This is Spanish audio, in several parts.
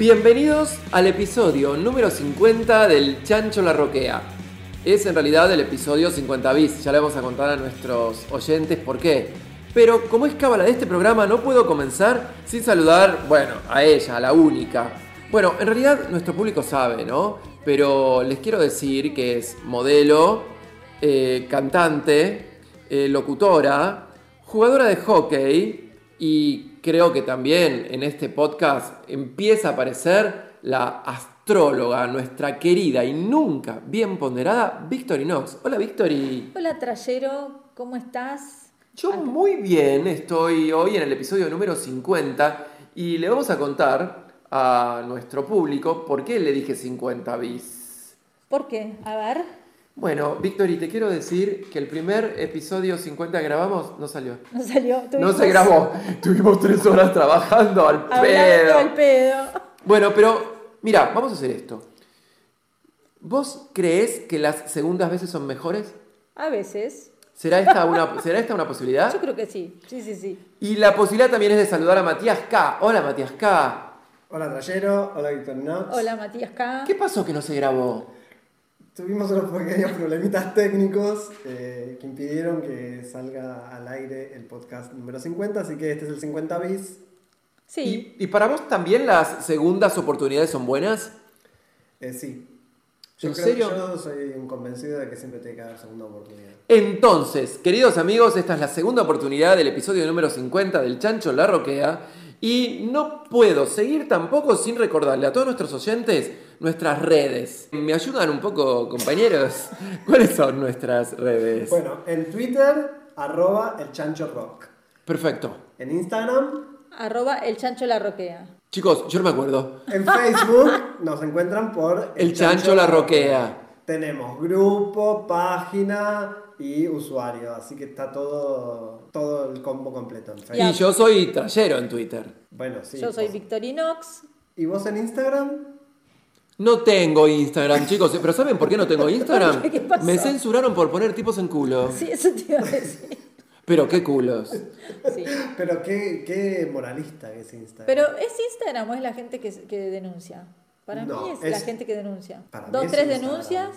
Bienvenidos al episodio número 50 del Chancho la Roquea. Es en realidad el episodio 50 bis, ya le vamos a contar a nuestros oyentes por qué. Pero como es cábala de este programa, no puedo comenzar sin saludar, a ella, a la única. Bueno, en realidad nuestro público sabe, ¿no? Pero les quiero decir que es modelo, cantante, locutora, jugadora de hockey y creo que también en este podcast empieza a aparecer la astróloga, nuestra querida y nunca bien ponderada Victorinox. Hola Victori. Hola Trayero, ¿cómo estás? Yo muy bien, estoy hoy en el episodio número 50 y le vamos a contar a nuestro público por qué le dije 50 bis. ¿Por qué? A ver. Bueno, Victori, te quiero decir que el primer episodio 50 que grabamos no salió. No salió. No se grabó. Tuvimos 3 horas trabajando al pedo. Bueno, pero mira, vamos a hacer esto. ¿Vos creés que las segundas veces son mejores? A veces. ¿Será esta una posibilidad? Yo creo que sí. Sí. Y la posibilidad también es de saludar a Matías K. Hola, Matías K. Hola, Trayero. Hola, Victorinox. Hola, Matías K. ¿Qué pasó que no se grabó? Tuvimos unos pequeños problemitas técnicos que impidieron que salga al aire el podcast número 50, así que este es el 50 bis. Sí. ¿Y para vos también las segundas oportunidades son buenas? Sí. ¿En serio? Yo soy un convencido de que siempre tiene que haber segunda oportunidad. Entonces, queridos amigos, esta es la segunda oportunidad del episodio número 50 del Chancho la Roquea. Y no puedo seguir tampoco sin recordarle a todos nuestros oyentes nuestras redes. ¿Me ayudan un poco, compañeros? ¿Cuáles son nuestras redes? Bueno, en Twitter, @elchanchorock. Perfecto. En Instagram, @elchancholarroquea. Chicos, yo no me acuerdo. en Facebook nos encuentran por El Chancho la Roquea. Tenemos grupo, página y usuario, así que está todo el combo completo en Facebook. Y yo soy Trayero en Twitter. Bueno, sí. Yo soy Victorinox. ¿Y vos en Instagram? No tengo Instagram, chicos. ¿Pero saben por qué no tengo Instagram? ¿Qué pasó? Me censuraron por poner tipos en culo. Sí, eso te iba a decir. Pero qué culos. Sí. Pero qué moralista que es Instagram. Pero ¿es Instagram o es la gente que denuncia? Para mí es la gente que denuncia. Para mí 2, es 3 Instagram. denuncias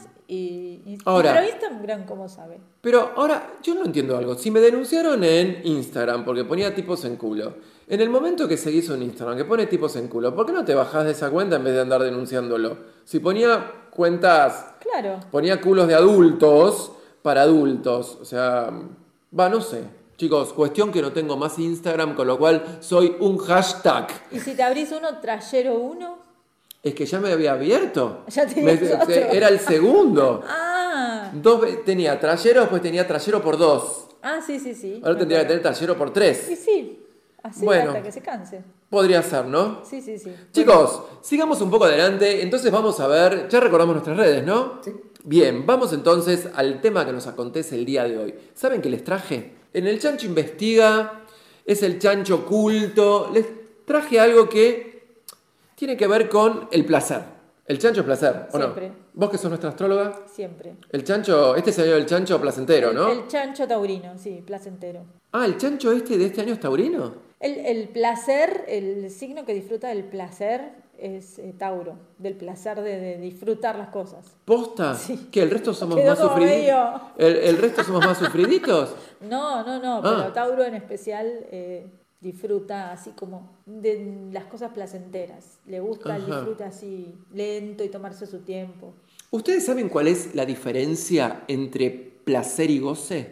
y Ahora. pero Instagram, ¿cómo sabe? Pero ahora, yo no entiendo algo. Si me denunciaron en Instagram porque ponía tipos en culo, en el momento que seguís un Instagram que pone tipos en culo, ¿por qué no te bajás de esa cuenta en vez de andar denunciándolo? Si ponía cuentas, Claro. ponía culos de adultos para adultos, o sea, no sé. Chicos, cuestión que no tengo más Instagram, con lo cual soy un hashtag. ¿Y si te abrís uno, Trayero 1? Es que ya me había abierto. Ya tenías otro. Era el segundo. Ah. Tenía Trayero, después tenía Trayero por 2. Ah, sí. Ahora tendría que tener Trayero por 3. Sí. Así Bueno. hasta que se canse. Podría ser, ¿no? Sí. Chicos, sigamos un poco adelante. Entonces vamos a ver, ya recordamos nuestras redes, ¿no? Sí. Bien, vamos entonces al tema que nos acontece el día de hoy. ¿Saben qué les traje? En el Chancho Investiga, es el Chancho Culto. Les traje algo que tiene que ver con el placer. El chancho es placer, ¿o Siempre. no? ¿Vos que sos nuestra astróloga? Siempre. El chancho, este es el chancho placentero, ¿no? El chancho taurino, sí, placentero. Ah, ¿el chancho de este año es taurino? El placer, el signo que disfruta del placer es Tauro, del placer de disfrutar las cosas. ¿Posta? Sí. ¿Que el resto somos Quedó más como sufriditos? medio- ¿El resto somos más sufriditos? No, Ah. pero Tauro en especial disfruta así como de las cosas placenteras. Le gusta el Ajá. disfrute así lento y tomarse su tiempo. ¿Ustedes saben cuál es la diferencia entre placer y goce?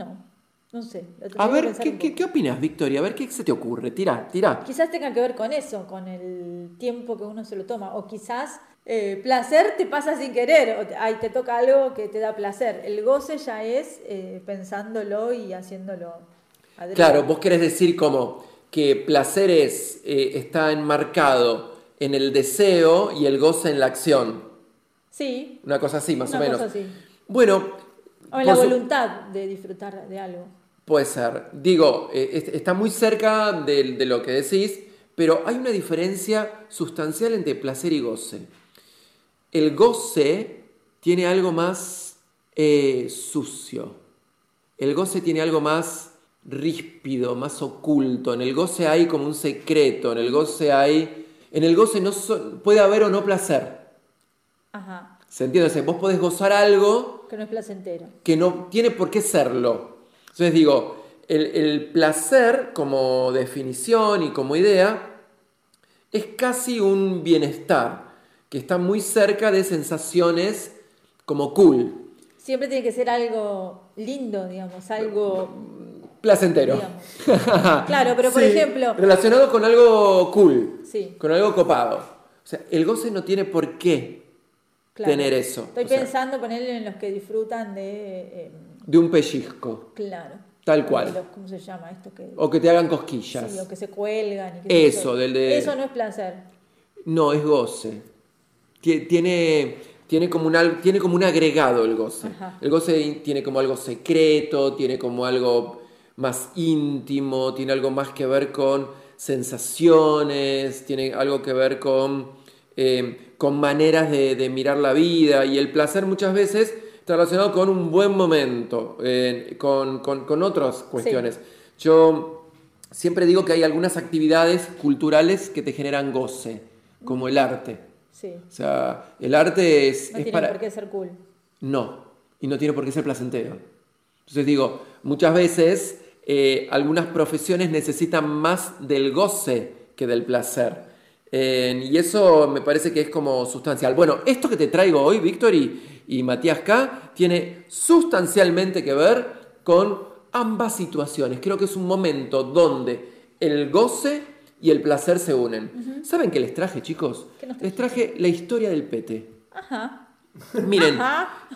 No sé. Lo A tendría que ver, pensar un poco. ¿qué opinas, Victoria? A ver, ¿qué se te ocurre? Tira. Quizás tenga que ver con eso, con el tiempo que uno se lo toma. O quizás placer te pasa sin querer. Te toca algo que te da placer. El goce ya es pensándolo y haciéndolo adrede. Claro, vos querés decir como que placer está enmarcado en el deseo y el goce en la acción. Sí. Una cosa así, más o Una menos. cosa así. Bueno. O en la voluntad de disfrutar de algo. Puede ser. Digo, está muy cerca de lo que decís, pero hay una diferencia sustancial entre placer y goce. El goce tiene algo más sucio. El goce tiene algo más ríspido, más oculto. En el goce hay como un secreto, en el goce hay en el goce puede haber o no placer. Ajá. ¿Se entiende? O sea, vos podés gozar algo Que no es placentero. que no tiene por qué serlo. Entonces digo, el placer como definición y como idea es casi un bienestar que está muy cerca de sensaciones como cool. Siempre tiene que ser algo lindo, digamos, algo Placentero. digamos. Claro, pero por Sí, ejemplo, relacionado con algo cool, sí, con algo copado. O sea, el goce no tiene por qué claro. tener eso. Estoy O sea, pensando ponerle en los que disfrutan de de un pellizco, claro. tal cual. ¿Cómo se llama esto que? O que te hagan cosquillas. Sí, o que se cuelgan y que Eso, Eso no es placer. No, es goce. Tiene como un agregado el goce. Ajá. El goce tiene como algo secreto, tiene como algo más íntimo, tiene algo más que ver con sensaciones, tiene algo que ver con maneras de mirar la vida. Y el placer muchas veces está relacionado con un buen momento, con otras cuestiones. Sí. Yo siempre digo que hay algunas actividades culturales que te generan goce, como el arte. Sí. O sea, el arte es No tiene para... por qué ser cool. No, y no tiene por qué ser placentero. Entonces digo, muchas veces algunas profesiones necesitan más del goce que del placer. Y eso me parece que es como sustancial. Bueno, esto que te traigo hoy, Víctor y Matías K., tiene sustancialmente que ver con ambas situaciones. Creo que es un momento donde el goce y el placer se unen. Uh-huh. ¿Saben qué les traje, chicos? ¿Qué nos Les traje la historia del pete. Ajá. Miren, Ajá.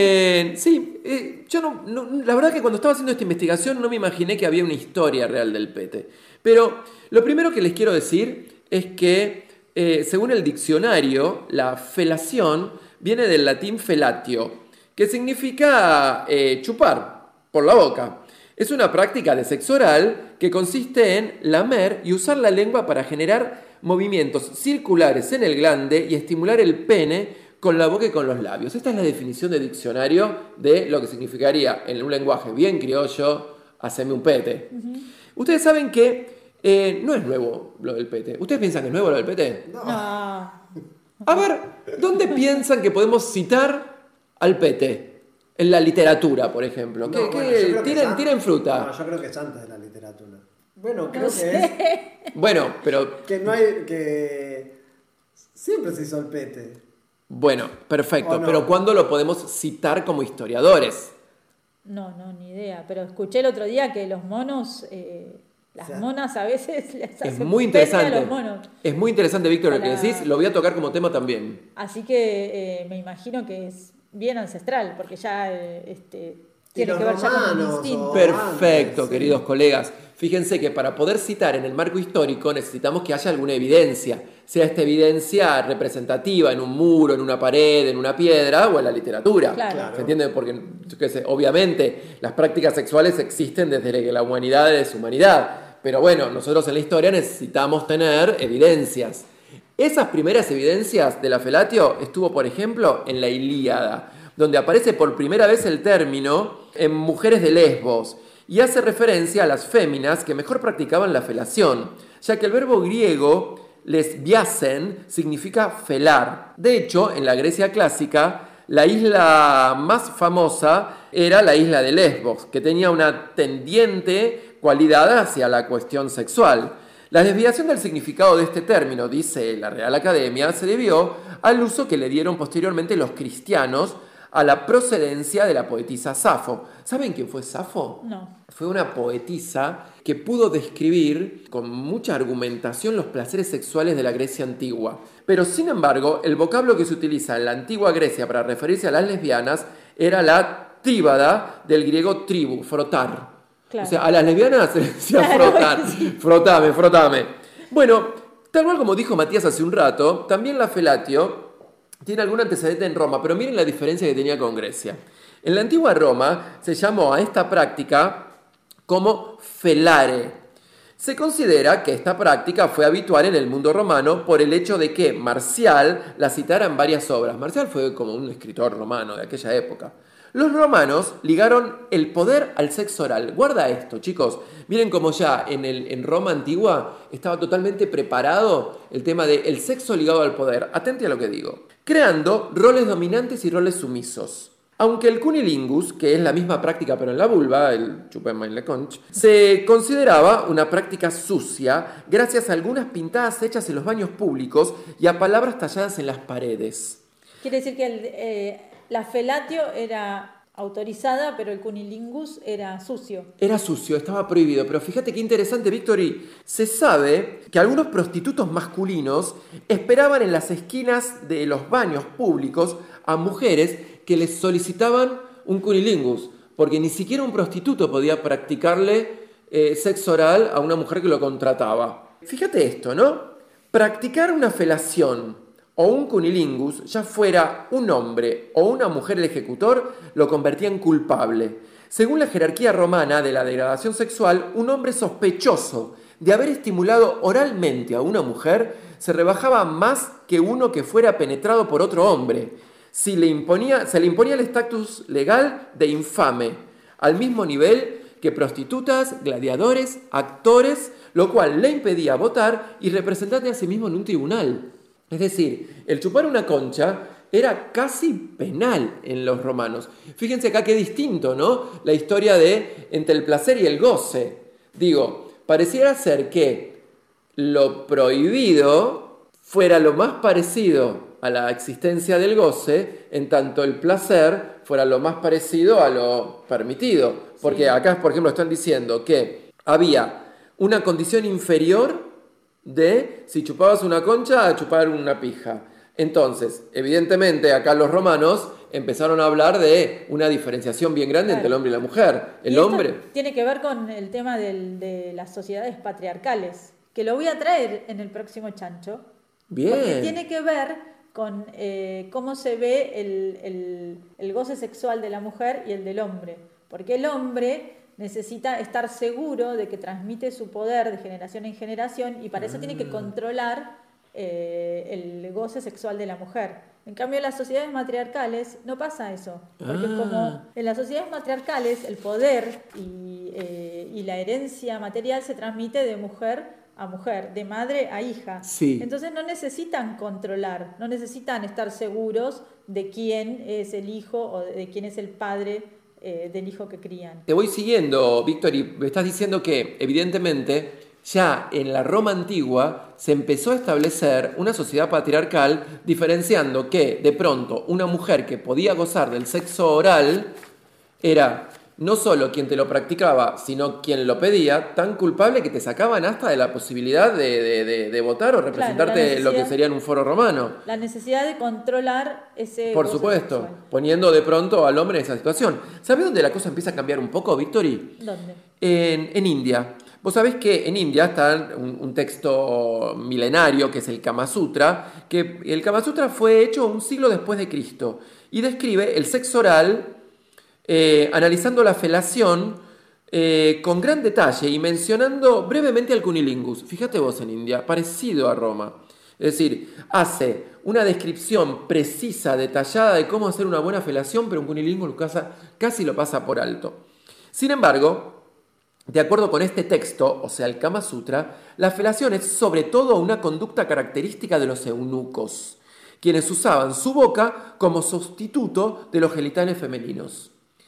yo la verdad que cuando estaba haciendo esta investigación no me imaginé que había una historia real del pete. Pero lo primero que les quiero decir es que, según el diccionario, la felación viene del latín felatio, que significa chupar por la boca. Es una práctica de sexo oral que consiste en lamer y usar la lengua para generar movimientos circulares en el glande y estimular el pene con la boca y con los labios. Esta es la definición de diccionario de lo que significaría, en un lenguaje bien criollo, haceme un pete. Uh-huh. Ustedes saben que no es nuevo lo del pete. ¿Ustedes piensan que es nuevo lo del pete? No. A ver, ¿dónde piensan que podemos citar al pete? En la literatura, por ejemplo. No, bueno, tiren fruta. No, yo creo que es antes de la literatura. Bueno, creo No que sé. es... Bueno, pero... Que no hay... que siempre se hizo el pete. Bueno, perfecto. No. Pero ¿cuándo lo podemos citar como historiadores? No, ni idea. Pero escuché el otro día que los monos... Las monas a veces les hacen es muy pete interesante. a los monos. Es muy interesante, Víctor, lo que Para- decís. Lo voy a tocar como tema también. Así que me imagino que es bien ancestral, porque ya tiene los que ver ya con el romanos, instinto. o- Perfecto, sí. queridos colegas. Fíjense que para poder citar en el marco histórico necesitamos que haya alguna evidencia, sea esta evidencia representativa en un muro, en una pared, en una piedra o en la literatura. Claro. ¿Se entiende? Porque, yo qué sé, obviamente las prácticas sexuales existen desde que la humanidad es humanidad, pero bueno, nosotros en la historia necesitamos tener evidencias. Esas primeras evidencias de la felatio estuvo, por ejemplo, en la Ilíada, donde aparece por primera vez el término en mujeres de Lesbos y hace referencia a las féminas que mejor practicaban la felación, ya que el verbo griego lesbiasen significa felar. De hecho, en la Grecia clásica, la isla más famosa era la isla de Lesbos, que tenía una tendiente cualidad hacia la cuestión sexual. La desviación del significado de este término, dice la Real Academia, se debió al uso que le dieron posteriormente los cristianos a la procedencia de la poetisa Safo. ¿Saben quién fue Safo? No. Fue una poetisa que pudo describir con mucha argumentación los placeres sexuales de la Grecia antigua. Pero, sin embargo, el vocablo que se utiliza en la antigua Grecia para referirse a las lesbianas era la tríbada del griego tribu, frotar. Claro. O sea, a las lesbianas se les decía Claro, frotar. sí. Frotame. Bueno, tal cual como dijo Matías hace un rato, también la felatio tiene algún antecedente en Roma, pero miren la diferencia que tenía con Grecia. En la antigua Roma se llamó a esta práctica como felare. Se considera que esta práctica fue habitual en el mundo romano por el hecho de que Marcial la citara en varias obras. Marcial fue como un escritor romano de aquella época. Los romanos ligaron el poder al sexo oral. Guarda esto, chicos. Miren cómo ya en Roma antigua estaba totalmente preparado el tema del sexo ligado al poder. Atente a lo que digo. Creando roles dominantes y roles sumisos. Aunque el cunilingus, que es la misma práctica pero en la vulva, el chupem la conch, se consideraba una práctica sucia gracias a algunas pintadas hechas en los baños públicos y a palabras talladas en las paredes. Quiere decir que la felatio era autorizada, pero el cunilingus era sucio. Era sucio, estaba prohibido. Pero fíjate qué interesante, Victory. Se sabe que algunos prostitutos masculinos esperaban en las esquinas de los baños públicos a mujeres que les solicitaban un cunilingus, porque ni siquiera un prostituto podía practicarle sexo oral a una mujer que lo contrataba. Fíjate esto, ¿no? Practicar una felación o un cunilingus, ya fuera un hombre o una mujer el ejecutor, lo convertía en culpable. Según la jerarquía romana de la degradación sexual, un hombre sospechoso de haber estimulado oralmente a una mujer se rebajaba más que uno que fuera penetrado por otro hombre. Se le imponía el estatus legal de infame, al mismo nivel que prostitutas, gladiadores, actores, lo cual le impedía votar y representarse a sí mismo en un tribunal. Es decir, el chupar una concha era casi penal en los romanos. Fíjense acá qué distinto, ¿no? La historia entre el placer y el goce. Digo, pareciera ser que lo prohibido fuera lo más parecido a la existencia del goce, en tanto el placer fuera lo más parecido a lo permitido. Porque acá, por ejemplo, están diciendo que había una condición inferior de si chupabas una concha a chupar una pija. Entonces, evidentemente, acá los romanos empezaron a hablar de una diferenciación bien grande entre el hombre y la mujer. El hombre tiene que ver con el tema de las sociedades patriarcales, que lo voy a traer en el próximo chancho. Bien. Porque tiene que ver con cómo se ve el goce sexual de la mujer y el del hombre. Porque el hombre necesita estar seguro de que transmite su poder de generación en generación y para eso tiene que controlar el goce sexual de la mujer. En cambio, en las sociedades matriarcales no pasa eso. Porque como en las sociedades matriarcales el poder y la herencia material se transmite de mujer a mujer, de madre a hija. Sí. Entonces no necesitan controlar, no necesitan estar seguros de quién es el hijo o de quién es el padre del hijo que crían. Te voy siguiendo, Víctor, y me estás diciendo que evidentemente ya en la Roma antigua se empezó a establecer una sociedad patriarcal diferenciando que de pronto una mujer que podía gozar del sexo oral era no solo quien te lo practicaba, sino quien lo pedía, tan culpable que te sacaban hasta de la posibilidad de votar o representarte lo que sería en un foro romano. La necesidad de controlar ese Por goce supuesto, sexual. poniendo de pronto al hombre en esa situación. ¿Sabés dónde la cosa empieza a cambiar un poco, Victory? ¿Dónde? En India. Vos sabés que en India está un texto milenario que es el Kama Sutra, que el Kama Sutra fue hecho un siglo después de Cristo y describe el sexo oral analizando la felación con gran detalle y mencionando brevemente al cunilingus. Fíjate vos en India, parecido a Roma. Es decir, hace una descripción precisa, detallada de cómo hacer una buena felación, pero un cunilingus casi lo pasa por alto. Sin embargo, de acuerdo con este texto, o sea, el Kama Sutra, la felación es sobre todo una conducta característica de los eunucos, quienes usaban su boca como sustituto de los genitales femeninos.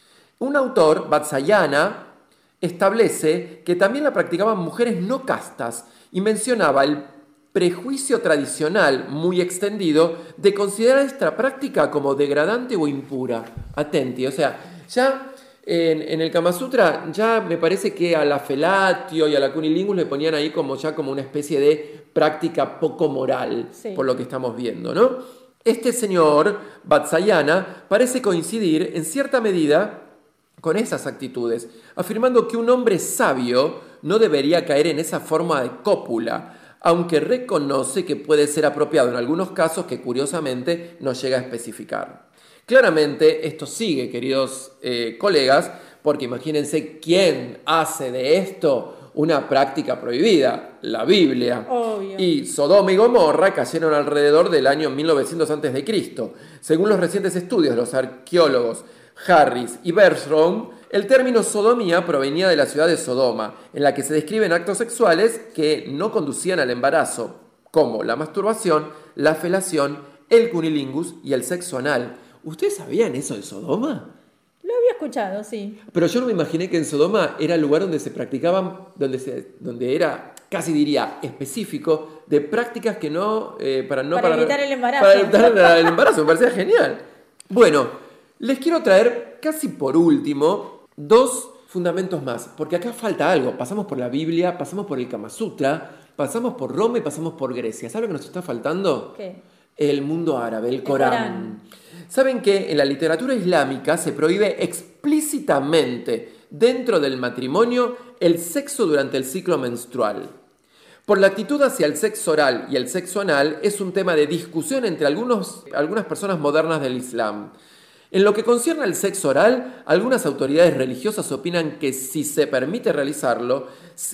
Un autor, Vatsyayana, establece que también la practicaban mujeres no castas y mencionaba el prejuicio tradicional muy extendido de considerar esta práctica como degradante o impura. Atenti, o sea, ya en el Kama Sutra ya me parece que a la felatio y a la cunilingus le ponían ahí como una especie de práctica poco moral, sí, por lo que estamos viendo, ¿no? Este señor, Vatsyayana, parece coincidir en cierta medida con esas actitudes, afirmando que un hombre sabio no debería caer en esa forma de cópula, aunque reconoce que puede ser apropiado en algunos casos que curiosamente no llega a especificar. Claramente esto sigue, queridos colegas, porque imagínense quién hace de esto una práctica prohibida, la Biblia. Obvio. Y Sodoma y Gomorra cayeron alrededor del año 1900 a.C. Según los recientes estudios de los arqueólogos Harris y Bergstrom, el término sodomía provenía de la ciudad de Sodoma, en la que se describen actos sexuales que no conducían al embarazo, como la masturbación, la felación, el cunilingus y el sexo anal. ¿Ustedes sabían eso de Sodoma? Lo había escuchado, sí. Pero yo no me imaginé que en Sodoma era el lugar donde se practicaban, donde era, casi diría, específico, de prácticas que para evitar el embarazo. Para evitar el embarazo, me parecía genial. Bueno, les quiero traer, casi por último, 2 fundamentos más, porque acá falta algo. Pasamos por la Biblia, pasamos por el Kama Sutra, pasamos por Roma y pasamos por Grecia. ¿Saben lo que nos está faltando? ¿Qué? El mundo árabe, el Corán. Saben que en la literatura islámica se prohíbe explícitamente dentro del matrimonio el sexo durante el ciclo menstrual. Por la actitud hacia el sexo oral y el sexo anal es un tema de discusión entre algunas personas modernas del Islam. En lo que concierne al sexo oral, algunas autoridades religiosas opinan que sí se permite realizarlo,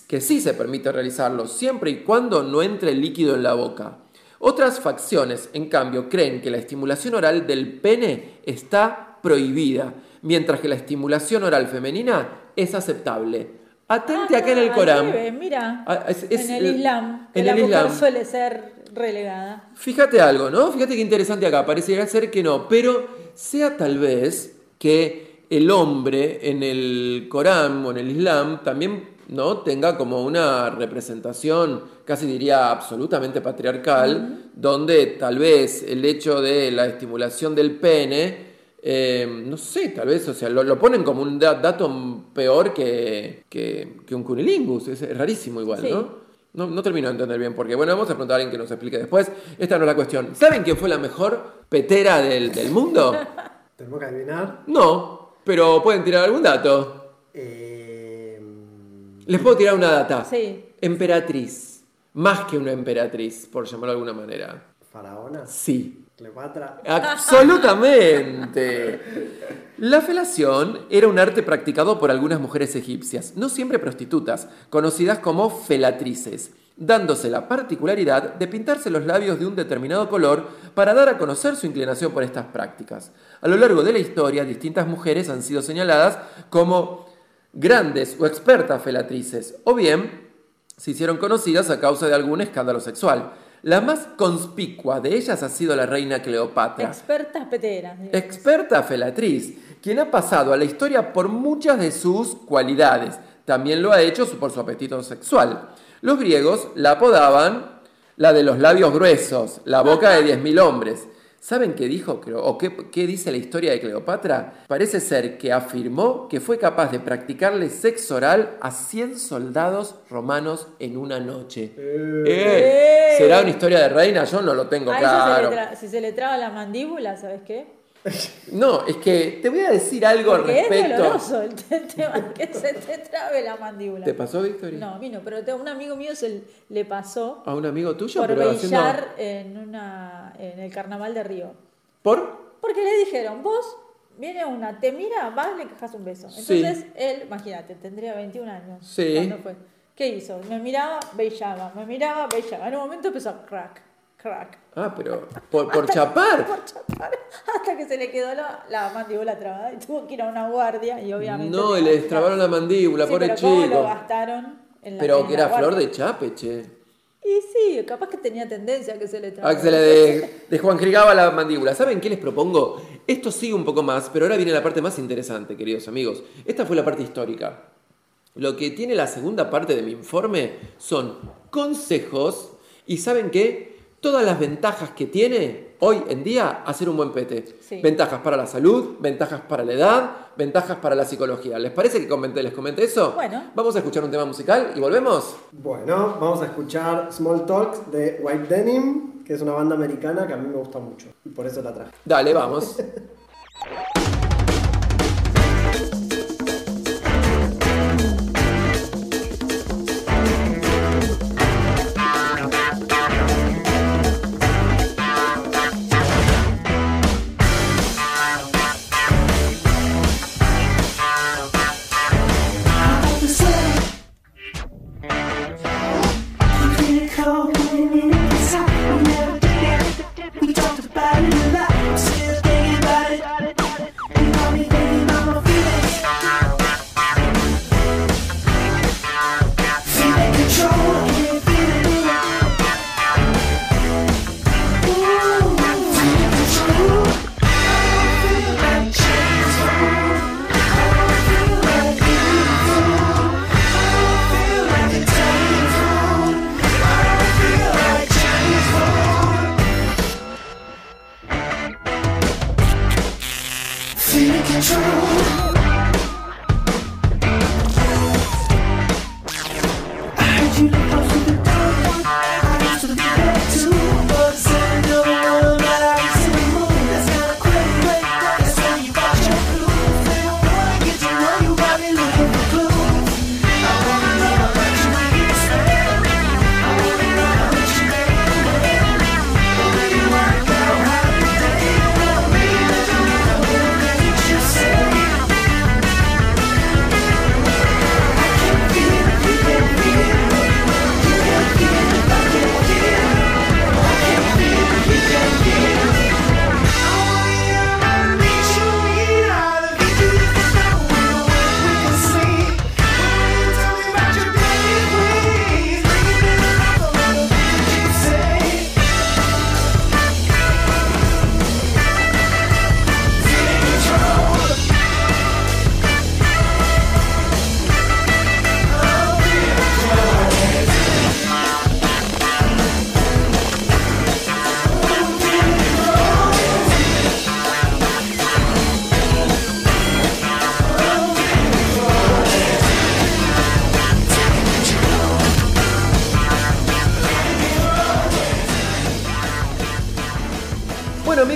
siempre y cuando no entre líquido en la boca. Otras facciones, en cambio, creen que la estimulación oral del pene está prohibida, mientras que la estimulación oral femenina es aceptable. Atente acá en el Corán. Mira, en el Islam, que en la el mujer Islam suele ser relegada. Fíjate algo, ¿no? Fíjate qué interesante acá, parecería ser que no, pero sea tal vez que el hombre en el Corán o en el Islam también, ¿no?, tenga como una representación, casi diría absolutamente patriarcal, donde tal vez el hecho de la estimulación del pene, no sé, tal vez, o sea, lo ponen como un dato peor que un cunilingus, es rarísimo igual, sí. No termino de entender bien por qué. Bueno, vamos a preguntar a alguien que nos explique después. Esta no es la cuestión. ¿Saben quién fue la mejor petera del mundo? ¿Tenemos que adivinar? No, pero pueden tirar algún dato. Les puedo tirar una data. Sí. Emperatriz. Más que una emperatriz, por llamarlo de alguna manera. ¿Faraona? Sí. ¿Cleopatra? Absolutamente. La felación era un arte practicado por algunas mujeres egipcias, no siempre prostitutas, conocidas como felatrices, dándose la particularidad de pintarse los labios de un determinado color para dar a conocer su inclinación por estas prácticas. A lo largo de la historia, distintas mujeres han sido señaladas como grandes o expertas felatrices, o bien se hicieron conocidas a causa de algún escándalo sexual. La más conspicua de ellas ha sido la reina Cleopatra. Expertas peteras. Digamos. Experta felatriz, quien ha pasado a la historia por muchas de sus cualidades. También lo ha hecho por su apetito sexual. Los griegos la apodaban la de los labios gruesos, la boca de 10.000 hombres. ¿Saben qué dijo o qué dice la historia de Cleopatra? Parece ser que afirmó que fue capaz de practicarle sexo oral a 100 soldados romanos en una noche. ¿Será una historia de reina? Yo no lo tengo claro. Si se le traba la mandíbula, ¿sabes qué? No, es que te voy a decir algo al respecto. Es doloroso el tema que se te trabe la mandíbula. ¿Te pasó, Victoria? No, a mí no, pero un amigo mío le pasó. ¿A un amigo tuyo? Por bailar en el carnaval de Río. ¿Por? Porque le dijeron, vos, viene una, te mira, vas, le cajas un beso. Entonces sí. Él, imagínate, tendría 21 años. Sí. ¿Cuándo fue? ¿Qué hizo? Me miraba, beillaba. En un momento empezó a crack. Ah, pero por chapar. Por chapar, hasta que se le quedó la mandíbula trabada y tuvo que ir a una guardia y obviamente... No, y le destrabaron la mandíbula, sí, pobre pero chico. ¿cómo lo gastaron en la Pero que era guardia? flor de chape, che. Y sí, capaz que tenía tendencia a que se le trabara. A que se le desjuanjrigaba la mandíbula. ¿Saben qué les propongo? Esto sigue un poco más, pero ahora viene la parte más interesante, queridos amigos. Esta fue la parte histórica. Lo que tiene la segunda parte de mi informe son consejos y ¿saben qué? Todas las ventajas que tiene hoy en día hacer un buen pete. Sí. Ventajas para la salud, ventajas para la edad, ventajas para la psicología. ¿Les parece que les comenté eso? Bueno. Vamos a escuchar un tema musical y volvemos. Bueno, vamos a escuchar Small Talks de White Denim, que es una banda americana que a mí me gusta mucho. Y por eso la traje. Dale, vamos. We talked about it a lot, I'm still thinking about it.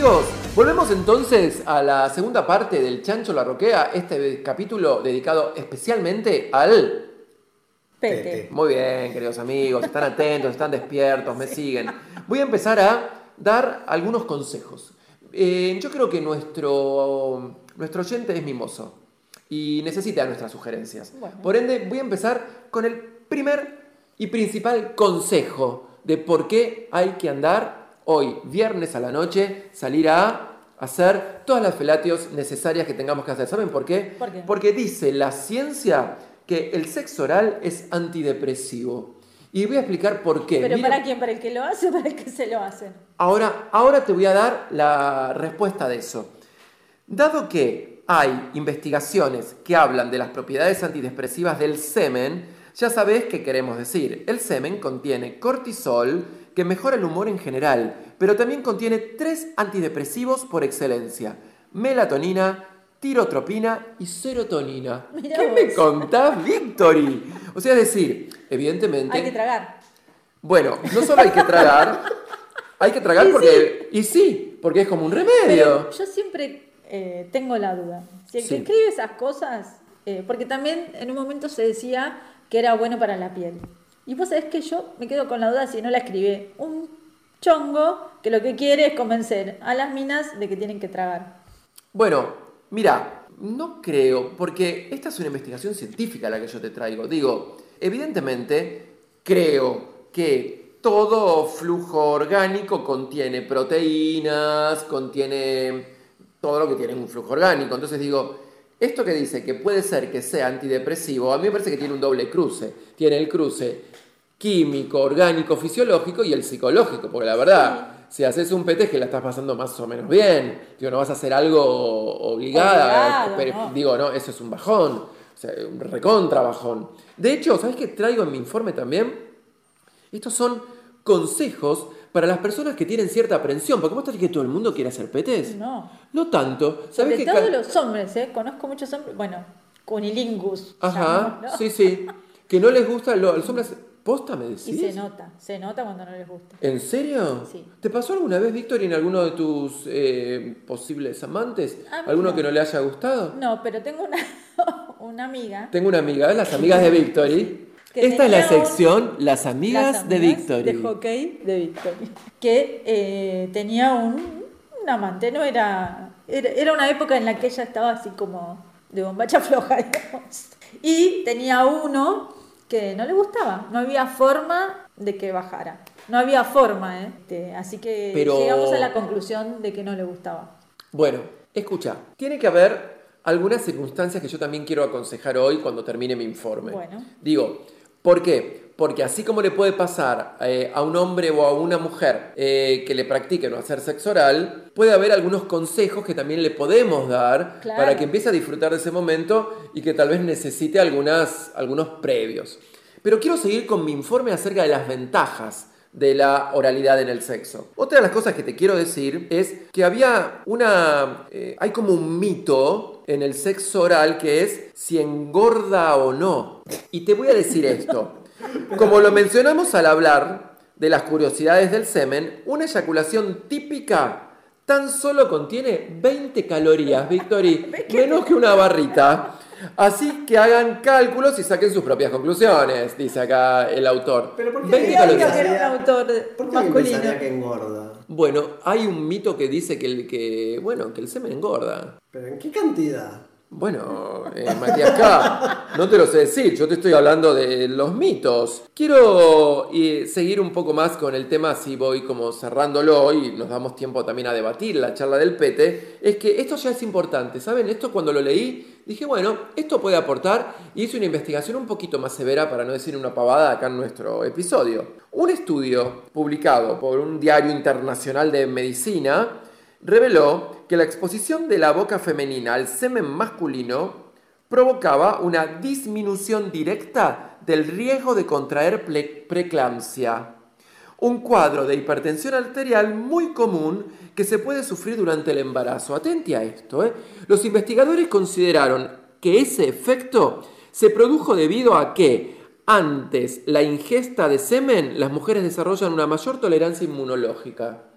amigos, volvemos entonces a la segunda parte del Chancho la Roquea, este capítulo dedicado especialmente al... Pete. Muy bien, queridos amigos, están atentos, están despiertos, me siguen. Voy a empezar a dar algunos consejos. Yo creo que nuestro oyente es mimoso y necesita nuestras sugerencias. Bueno. Por ende, voy a empezar con el primer y principal consejo de por qué hay que andar hoy, viernes a la noche, salir a hacer todas las felatios necesarias que tengamos que hacer. ¿Saben por qué? ¿Por qué? Porque dice la ciencia que el sexo oral es antidepresivo. Y voy a explicar por qué. ¿Pero Mira, para quién? ¿Para el que lo hace o para el que se lo hace? ahora te voy a dar la respuesta de eso. Dado que hay investigaciones que hablan de las propiedades antidepresivas del semen, ya sabés qué queremos decir. El semen contiene cortisol, que mejora el humor en general, pero también contiene 3 antidepresivos por excelencia: melatonina, tirotropina y serotonina. Mirá ¿Qué vos. me contás, Victory? O sea, es decir, evidentemente... Hay que tragar. Bueno, no solo hay que tragar, hay que tragar Y porque... Y sí, porque es como un remedio. Pero yo siempre tengo la duda. Si el Sí. que escribe esas cosas, porque también en un momento se decía que era bueno para la piel. Y vos sabés que yo me quedo con la duda si no la escribe un chongo que lo que quiere es convencer a las minas de que tienen que tragar. Bueno, mira, no creo, porque esta es una investigación científica la que yo te traigo. Digo, evidentemente, creo que todo flujo orgánico contiene proteínas, contiene todo lo que tiene un flujo orgánico. Entonces digo, esto que dice que puede ser que sea antidepresivo, a mí me parece que tiene un doble cruce. Tiene el cruce químico, orgánico, fisiológico y el psicológico, porque la verdad... Si haces un PT que la estás pasando más o menos bien, digo, no vas a hacer algo obligada, Obligado, pero, no. digo, no, eso es un bajón, o sea, un recontra bajón. De hecho, ¿sabes qué traigo en mi informe también? Estos son consejos para las personas que tienen cierta aprensión, porque vos te crees que todo el mundo quiere hacer PTs. No. No tanto. ¿Sabés Sobre que todo los hombres, conozco muchos hombres, bueno, cunilingus. Ajá, llamémoslo. sí, que no les gusta, los hombres... ¿Posta me decís? Y se nota cuando no les gusta. ¿En serio? Sí. ¿Te pasó alguna vez, Víctor, en alguno de tus posibles amantes? A mí ¿Alguno no. que no le haya gustado? No, pero tengo una amiga. Tengo una amiga, las amigas de Victory. Que Esta es la tenía sección Las amigas de Victory. De hockey de Victory. Que tenía un amante, no era una época en la que ella estaba así como de bombacha floja, digamos. Y tenía uno que no le gustaba, no había forma de que bajara. No había forma, así que Pero- llegamos a la conclusión de que no le gustaba. Bueno, escucha, tiene que haber algunas circunstancias que yo también quiero aconsejar hoy cuando termine mi informe. Bueno. Digo, ¿por qué? Porque así como le puede pasar a un hombre o a una mujer que le practiquen o hacer sexo oral, puede haber algunos consejos que también le podemos dar Claro. para que empiece a disfrutar de ese momento y que tal vez necesite algunos previos. Pero quiero seguir con mi informe acerca de las ventajas de la oralidad en el sexo. Otra de las cosas que te quiero decir es que hay como un mito en el sexo oral que es si engorda o no. Y te voy a decir esto. Como lo mencionamos al hablar de las curiosidades del semen, una eyaculación típica tan solo contiene 20 calorías, Victory, menos que una barrita. Así que hagan cálculos y saquen sus propias conclusiones, dice acá el autor. ¿Pero por qué 20 Creía calorías. que era un autor ¿Por qué masculino. pensaría que engorda? Bueno, hay un mito que dice que el semen engorda. ¿Pero en qué cantidad? Bueno, Matías K., no te lo sé decir, yo te estoy hablando de los mitos. Quiero seguir un poco más con el tema, así voy como cerrándolo y nos damos tiempo también a debatir la charla del pete. Es que esto ya es importante, ¿saben? Esto cuando lo leí, dije, bueno, esto puede aportar, y hice una investigación un poquito más severa, para no decir una pavada acá en nuestro episodio. Un estudio publicado por un diario internacional de medicina reveló que la exposición de la boca femenina al semen masculino provocaba una disminución directa del riesgo de contraer preeclampsia, un cuadro de hipertensión arterial muy común que se puede sufrir durante el embarazo. Atente a esto, Los investigadores consideraron que ese efecto se produjo debido a que antes la ingesta de semen, las mujeres desarrollan una mayor tolerancia inmunológica.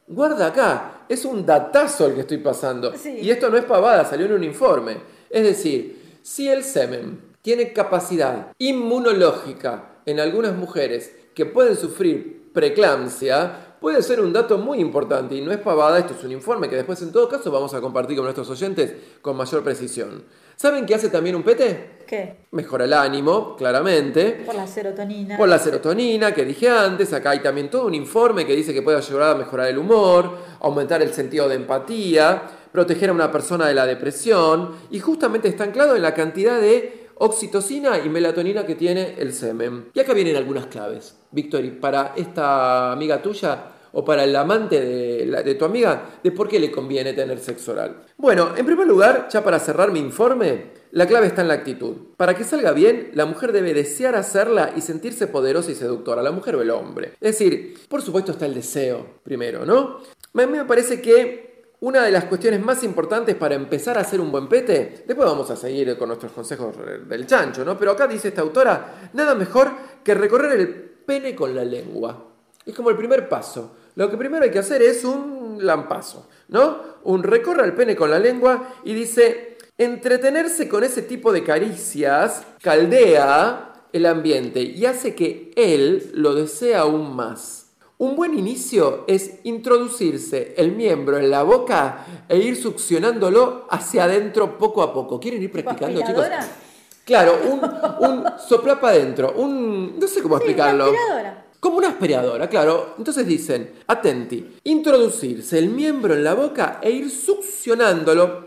guarda acá, es un datazo el que estoy pasando. Sí. Y esto no es pavada, salió en un informe. Es decir, si el semen tiene capacidad inmunológica en algunas mujeres que pueden sufrir preeclampsia, puede ser un dato muy importante y no es pavada, esto es un informe que después en todo caso vamos a compartir con nuestros oyentes con mayor precisión. ¿Saben qué hace también un pete? ¿Qué? Mejora el ánimo, claramente. Por la serotonina. Por la serotonina que dije antes, acá hay también todo un informe que dice que puede ayudar a mejorar el humor, aumentar el sentido de empatía, proteger a una persona de la depresión y justamente está anclado en la cantidad de oxitocina y melatonina que tiene el semen. Y acá vienen algunas claves, Victory, para esta amiga tuya o para el amante de tu amiga, de por qué le conviene tener sexo oral. Bueno, en primer lugar, ya para cerrar mi informe, la clave está en la actitud. Para que salga bien, la mujer debe desear hacerla y sentirse poderosa y seductora, la mujer o el hombre. Es decir, por supuesto está el deseo primero, ¿no? A mí me parece que una de las cuestiones más importantes para empezar a hacer un buen pete, después vamos a seguir con nuestros consejos del chancho, ¿no? Pero acá dice esta autora, nada mejor que recorrer el pene con la lengua. Es como el primer paso. Lo que primero hay que hacer es un lampazo, ¿no? Un recorre el pene con la lengua y dice, entretenerse con ese tipo de caricias caldea el ambiente y hace que él lo desee aún más. Un buen inicio es introducirse el miembro en la boca e ir succionándolo hacia adentro poco a poco. ¿Quieren ir practicando, chicos? ¿Aspiradora? Claro, un soplar para adentro, no sé cómo explicarlo. Una aspiradora. Como una aspiradora, claro. Entonces dicen, atenti, introducirse el miembro en la boca e ir succionándolo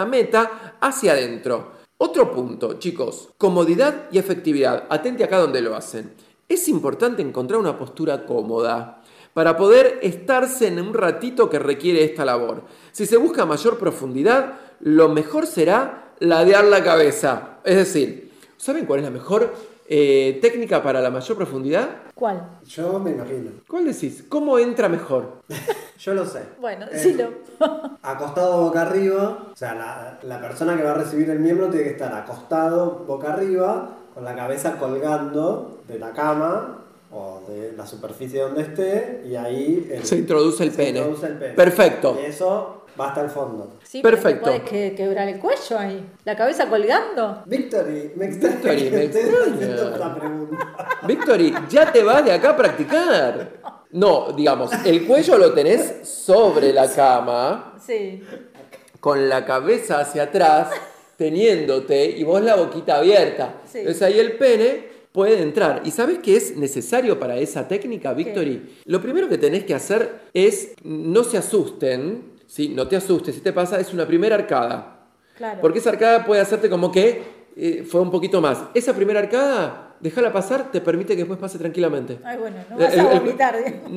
meta hacia adentro. Otro punto, chicos, comodidad y efectividad. Atenti acá donde lo hacen. Es importante encontrar una postura cómoda para poder estarse en un ratito que requiere esta labor. Si se busca mayor profundidad, lo mejor será ladear la cabeza. Es decir, ¿saben cuál es la mejor técnica para la mayor profundidad? ¿Cuál? Yo me imagino. ¿Cuál decís? ¿Cómo entra mejor? Yo lo sé. Bueno, sí lo... Acostado boca arriba, o sea, la persona que va a recibir el miembro tiene que estar acostado boca arriba, con la cabeza colgando de la cama o de la superficie donde esté, y ahí se introduce el pene. Introduce el pene. Perfecto. Y eso va hasta el fondo. Sí, perfecto. Pero puedes quebrar el cuello ahí. La cabeza colgando. Victory, me extraña Victory, que me estés extraña. haciendo esta pregunta. Victory, ya te vas de acá a practicar. No, digamos, el cuello lo tenés sobre la cama, Sí. con la cabeza hacia atrás, teniéndote, y vos la boquita abierta. Sí. Entonces ahí el pene puede entrar. ¿Y sabes qué es necesario para esa técnica, Victory? Lo primero que tenés que hacer es, no se asusten, ¿sí? No te asustes, si te pasa, es una primera arcada. Claro. Porque esa arcada puede hacerte como que fue un poquito más. Esa primera arcada, déjala pasar, te permite que después pase tranquilamente. Ay, bueno, no vas a vomitar.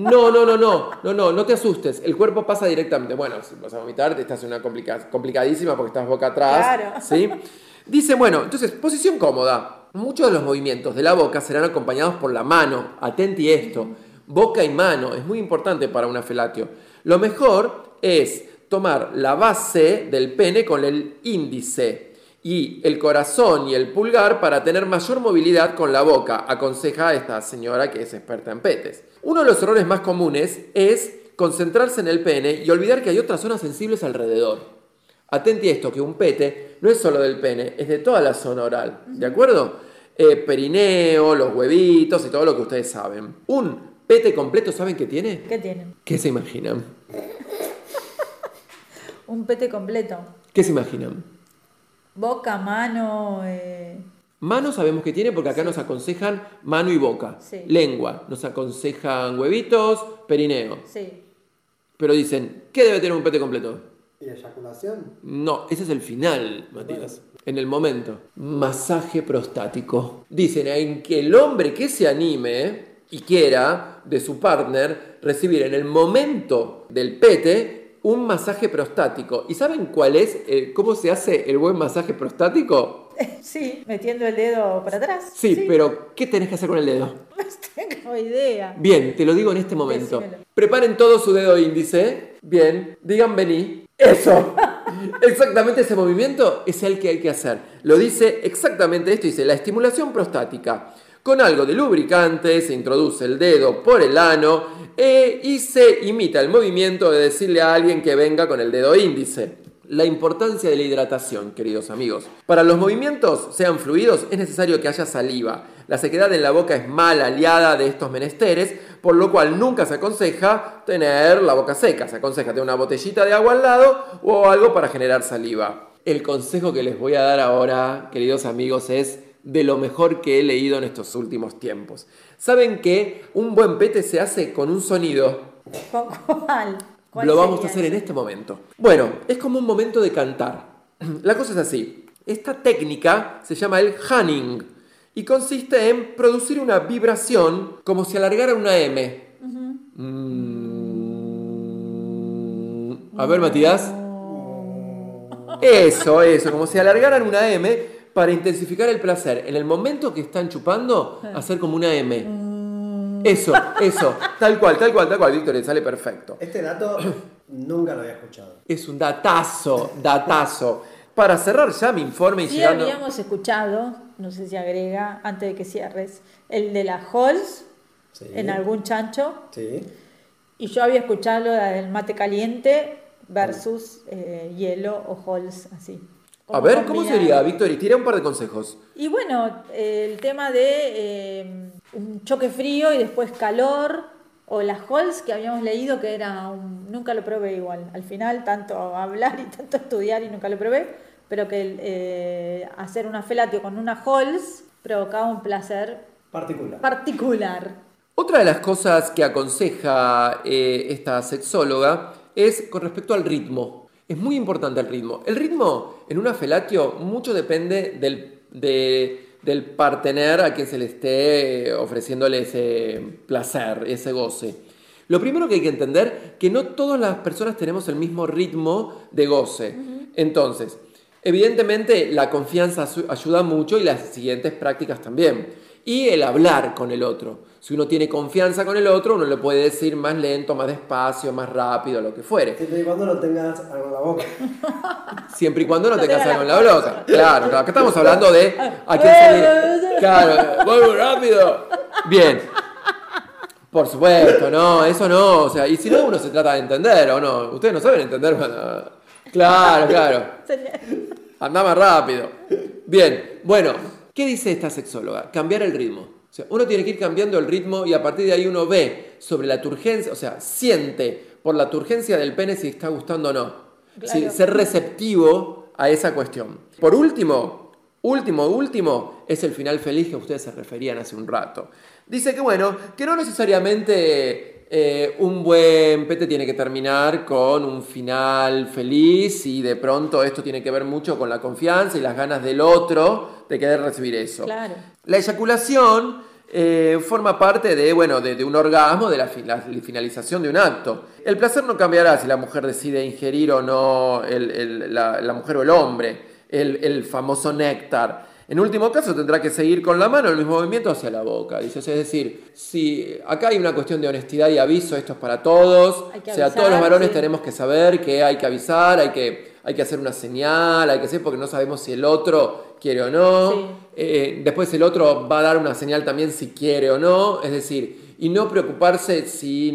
No te asustes. El cuerpo pasa directamente. Bueno, si vas a vomitar, estás en una complicadísima porque estás boca atrás. Claro. ¿Sí? Dice, bueno, entonces, posición cómoda. Muchos de los movimientos de la boca serán acompañados por la mano. Atenti esto. Boca y mano. Es muy importante para una felatio. Lo mejor es tomar la base del pene con el índice y el corazón y el pulgar para tener mayor movilidad con la boca, aconseja esta señora que es experta en petes. Uno de los errores más comunes es concentrarse en el pene y olvidar que hay otras zonas sensibles alrededor. Atenti a esto, que un pete no es solo del pene, es de toda la zona oral, ¿de acuerdo? Perineo, los huevitos y todo lo que ustedes saben. Un pete completo, ¿saben qué tiene? ¿Qué tiene? ¿Qué se imaginan? Un pete completo. ¿Qué se imaginan? Boca, mano... Mano sabemos que tiene porque acá nos aconsejan mano y boca. Sí. Lengua, nos aconsejan huevitos, perineo. Sí. Pero dicen, ¿qué debe tener un pete completo? ¿Y eyaculación? No, ese es el final, Matías. En el momento. Masaje prostático. Dicen en que el hombre que se anime y quiera de su partner recibir en el momento del pete un masaje prostático. ¿Y saben cuál es? ¿Cómo se hace el buen masaje prostático? Sí, metiendo el dedo para atrás. Sí, pero ¿qué tenés que hacer con el dedo? No tengo idea. Bien, te lo digo en este momento. Decímelo. Preparen todo su dedo índice. Bien, digan vení. ¡Eso! Exactamente ese movimiento es el que hay que hacer. Lo dice exactamente esto. Dice, la estimulación prostática Con algo de lubricante se introduce el dedo por el ano y se imita el movimiento de decirle a alguien que venga con el dedo índice. La importancia de la hidratación, queridos amigos. Para los movimientos sean fluidos es necesario que haya saliva. La sequedad en la boca es mala aliada de estos menesteres, por lo cual nunca se aconseja tener la boca seca. Se aconseja tener una botellita de agua al lado o algo para generar saliva. El consejo que les voy a dar ahora, queridos amigos, es de lo mejor que he leído en estos últimos tiempos. ¿Saben que un buen pete se hace con un sonido? ¿Cuál? Lo vamos a hacer en este momento. Bueno, es como un momento de cantar. La cosa es así. Esta técnica se llama el humming y consiste en producir una vibración como si alargara una M. A ver, Matías. Eso, como si alargaran una M para intensificar el placer. En el momento que están chupando, hacer como una M. Eso, tal cual, Víctor, le sale perfecto. Este dato nunca lo había escuchado. Es un datazo. Para cerrar ya mi informe y sí, llegando... habíamos escuchado, no sé si agrega, antes de que cierres, el de la Halls, Sí. en algún chancho. Sí. Y yo había escuchado la del mate caliente versus hielo o Halls, así. A ver, ¿cómo sería, Víctor? Y tira un par de consejos. Y bueno, el tema de un choque frío y después calor, o las Halls que habíamos leído que era nunca lo probé igual. Al final, tanto hablar y tanto estudiar y nunca lo probé, pero que hacer una felatio con una Halls provocaba un placer particular. Otra de las cosas que aconseja esta sexóloga es con respecto al ritmo. Es muy importante el ritmo. El ritmo en una felatio mucho depende del partener a quien se le esté ofreciéndole ese placer, ese goce. Lo primero que hay que entender que no todas las personas tenemos el mismo ritmo de goce. Entonces, evidentemente la confianza ayuda mucho y las siguientes prácticas también. Y el hablar con el otro. Si uno tiene confianza con el otro, uno le puede decir más lento, más despacio, más rápido, lo que fuere. Siempre y cuando no tengas algo en la boca. Siempre y cuando no tengas algo en la boca. Claro, acá estamos hablando de a quién se le... Claro, voy muy rápido. Bien. Por supuesto, no, eso no. O sea, y si no, uno se trata de entender, ¿o no? Ustedes no saben entender. Claro. Anda más rápido. Bien, bueno, ¿qué dice esta sexóloga? Cambiar el ritmo. O sea, uno tiene que ir cambiando el ritmo y a partir de ahí uno ve sobre la turgencia, o sea, siente por la turgencia del pene si está gustando o no. Claro. Sí, ser receptivo a esa cuestión. Por último, es el final feliz que ustedes se referían hace un rato. Dice que bueno, que no necesariamente un buen pete tiene que terminar con un final feliz y de pronto esto tiene que ver mucho con la confianza y las ganas del otro de querer recibir eso. Claro. La eyaculación forma parte de un orgasmo, de la finalización de un acto. El placer no cambiará si la mujer decide ingerir o no, la mujer o el hombre, el famoso néctar. En último caso tendrá que seguir con la mano el mismo movimiento hacia la boca. Dice, es decir, si acá hay una cuestión de honestidad y aviso, esto es para todos. O sea, todos los varones tenemos que saber que hay que avisar, hay que hacer una señal, hay que hacer porque no sabemos si el otro quiere o no. Sí. Después el otro va a dar una señal también si quiere o no. Es decir, y no preocuparse si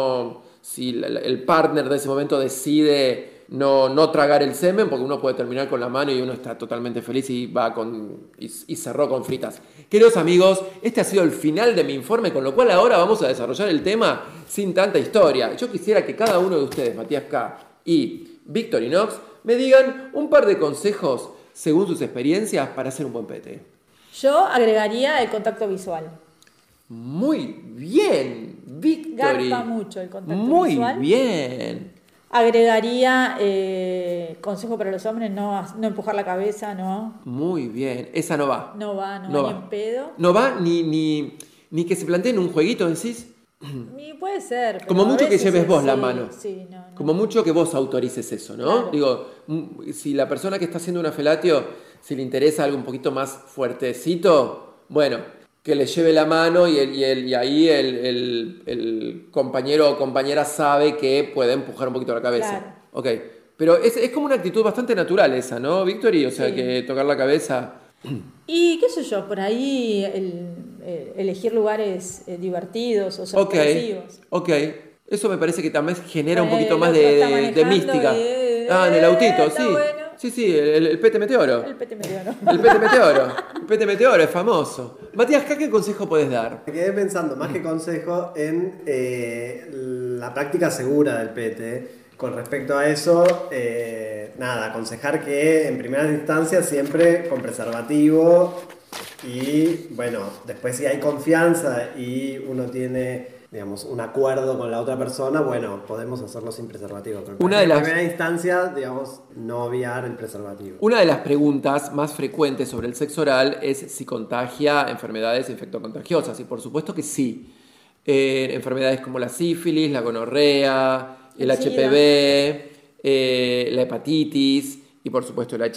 el partner de ese momento decide no tragar el semen, porque uno puede terminar con la mano y uno está totalmente feliz y y cerró con fritas. Queridos amigos, este ha sido el final de mi informe, con lo cual ahora vamos a desarrollar el tema sin tanta historia. Yo quisiera que cada uno de ustedes, Matías K. y Víctor Inox, me digan un par de consejos según sus experiencias para hacer un buen pete. Yo agregaría el contacto visual. Muy bien, Víctor. Garpa mucho el contacto visual. Muy bien. Agregaría consejo para los hombres, no empujar la cabeza, no. Muy bien, esa no va. No va ni en pedo. No va ni que se planteen un jueguito, decís. Ni puede ser. Pero como mucho que lleves vos la mano. Sí, no. Como mucho que vos autorices eso, ¿no? Claro. Digo, si la persona que está haciendo una felatio, si le interesa algo un poquito más fuertecito, bueno, que le lleve la mano y ahí el compañero o compañera sabe que puede empujar un poquito la cabeza. Claro. Ok, pero es como una actitud bastante natural esa, ¿no, Víctor? O sea, sí. Que tocar la cabeza... Y qué sé yo, por ahí elegir lugares divertidos o sorpresivos. Ok. Eso me parece que también genera un poquito El más otro está de manejando mística. y, En el autito, está sí. bueno. Sí, el Pete Meteoro. El pete meteoro. El Pete Meteoro. El Pete Meteoro es famoso. Matías, ¿qué consejo podés dar? Me quedé pensando, más que consejo, en la práctica segura del pete. Con respecto a eso, aconsejar que en primera instancia siempre con preservativo y bueno, después si hay confianza y uno tiene, digamos, un acuerdo con la otra persona, bueno, podemos hacerlo sin preservativo. Pero en primera instancia, digamos, no obviar el preservativo. Una de las preguntas más frecuentes sobre el sexo oral es si contagia enfermedades infectocontagiosas, y por supuesto que sí. Enfermedades como la sífilis, la gonorrea, el HPV, la hepatitis y por supuesto el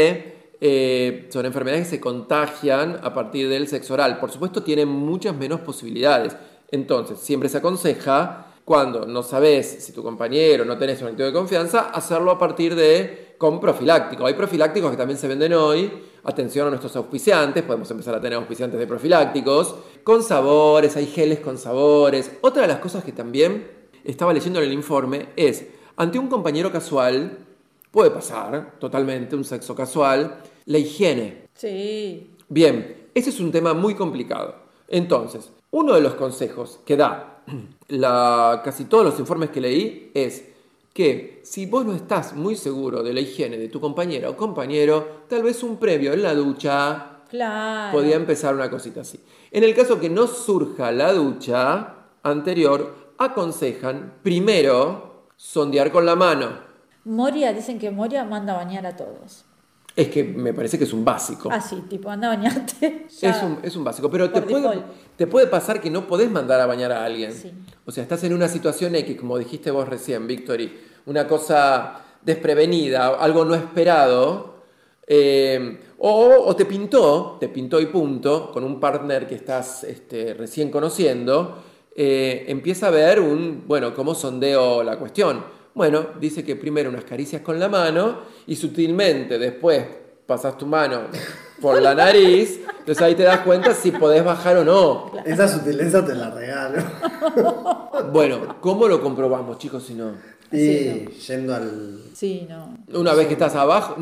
HIV, son enfermedades que se contagian a partir del sexo oral. Por supuesto tienen muchas menos posibilidades. Entonces, siempre se aconseja, cuando no sabes si tu compañero no tenés un activo de confianza, hacerlo a partir con profiláctico. Hay profilácticos que también se venden hoy. Atención a nuestros auspiciantes, podemos empezar a tener auspiciantes de profilácticos, con sabores, hay geles con sabores. Otra de las cosas que también estaba leyendo en el informe es, ante un compañero casual, puede pasar totalmente un sexo casual, la higiene. Sí. Bien, ese es un tema muy complicado. Entonces, uno de los consejos que da casi todos los informes que leí es que si vos no estás muy seguro de la higiene de tu compañera o compañero, tal vez un previo en la ducha podía empezar una cosita así. En el caso que no surja la ducha anterior, aconsejan primero sondear con la mano. Dicen que Moria manda a bañar a todos. Es que me parece que es un básico. Ah, sí, tipo, anda a bañarte. Es un básico, pero te puede pasar que no podés mandar a bañar a alguien. Sí. O sea, estás en una situación X, como dijiste vos recién, Victory, una cosa desprevenida, algo no esperado, o te pintó y punto, con un partner que estás recién conociendo, empieza a ver cómo sondeo la cuestión. Bueno, dice que primero unas caricias con la mano y sutilmente después pasas tu mano por la nariz, entonces ahí te das cuenta si podés bajar o no. Esa sutileza te la regalo. Bueno, ¿cómo lo comprobamos, chicos, si no? Y yendo al... Sí, no. Una vez que estás abajo,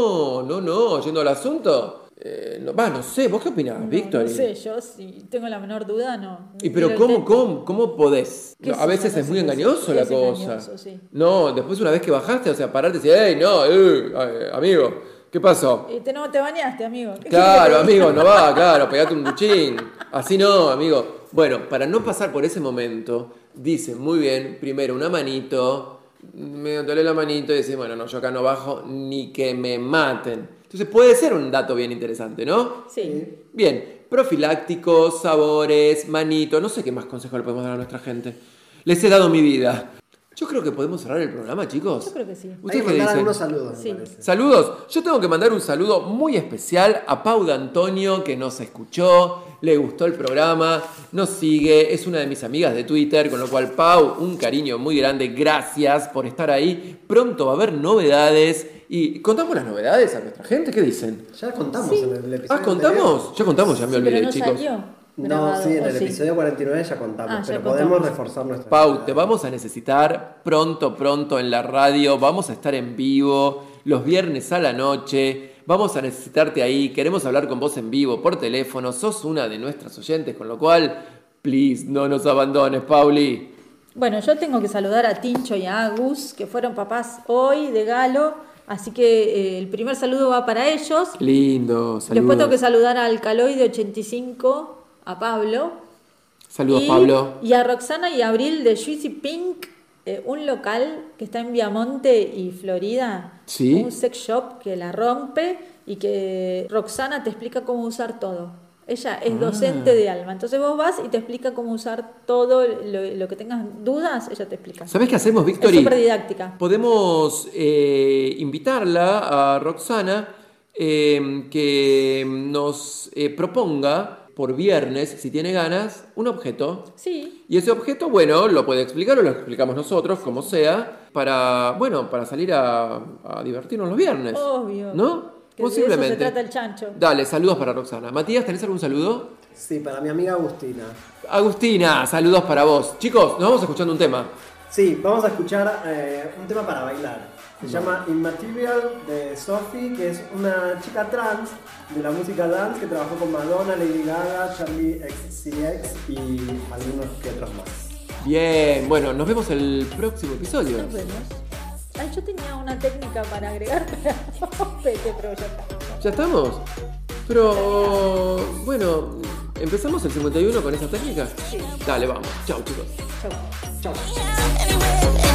no, yendo al asunto. No sé, ¿vos qué opinás, Víctor? No sé, yo si tengo la menor duda, no. ¿Y pero cómo podés? No, a veces es muy engañoso la cosa. Engañoso, sí. No, después una vez que bajaste, o sea, pararte y decir, ¡ey, no! Amigo, ¿qué pasó? No te bañaste, amigo. Claro, amigo, no va, claro, pegate un duchín. Así no, amigo. Bueno, para no pasar por ese momento, dice muy bien, primero una manito, me duele la manito y dice, bueno, no, yo acá no bajo ni que me maten. Entonces puede ser un dato bien interesante, ¿no? Sí. Bien, profilácticos, sabores, manito, no sé qué más consejos le podemos dar a nuestra gente. Les he dado mi vida. Yo creo que podemos cerrar el programa, chicos. Yo creo que sí. Hay que mandar algunos saludos, sí. me parece. Saludos. Yo tengo que mandar un saludo muy especial a Pau de Antonio, que nos escuchó, le gustó el programa, nos sigue, es una de mis amigas de Twitter, con lo cual, Pau, un cariño muy grande, gracias por estar ahí. Pronto va a haber novedades. Y contamos las novedades a nuestra gente, ¿qué dicen? Ya contamos en el episodio. ¿Contamos? Ya contamos, ya me olvidé, pero no chicos. Salió. No, sí, en el episodio 49 ya contamos, pero podemos reforzar nuestra... Pau, te vamos a necesitar pronto en la radio, vamos a estar en vivo los viernes a la noche, vamos a necesitarte ahí, queremos hablar con vos en vivo, por teléfono, sos una de nuestras oyentes, con lo cual, please, no nos abandones, Pauli. Bueno, yo tengo que saludar a Tincho y a Agus, que fueron papás hoy de Galo, así que el primer saludo va para ellos. Lindo, saludos. Después tengo que saludar al Caloide 85, a Pablo. Saludos, Pablo. Y a Roxana y a Abril de Juicy Pink, un local que está en Viamonte y Florida. ¿Sí? Un sex shop que la rompe y que Roxana te explica cómo usar todo. Ella es docente de alma. Entonces vos vas y te explica cómo usar todo lo que tengas dudas, ella te explica. ¿Sabés qué hacemos, Victory? Es súper didáctica. Podemos invitarla a Roxana que nos proponga por viernes, si tiene ganas, un objeto. Sí. Y ese objeto, bueno, lo puede explicar o lo explicamos nosotros, como sea, para salir a divertirnos los viernes. Obvio. ¿No? Que de eso Posiblemente. se trata el chancho. Dale, saludos para Roxana. Matías, ¿tenés algún saludo? Sí, para mi amiga Agustina. Agustina, saludos para vos. Chicos, nos vamos escuchando un tema. Sí, vamos a escuchar un tema para bailar. Se llama Immaterial de Sophie, que es una chica trans de la música dance que trabajó con Madonna, Lady Gaga, Charlie XCX y algunos que otros más. Bien, bueno, nos vemos el próximo episodio. Nos vemos. Ay, yo tenía una técnica para agregar, pero ya está. ¿Ya estamos? Pero, bueno, ¿empezamos el 51 con esa técnica? Sí. Dale, vamos. Chau, chicos. Chau. Chao. Anywhere,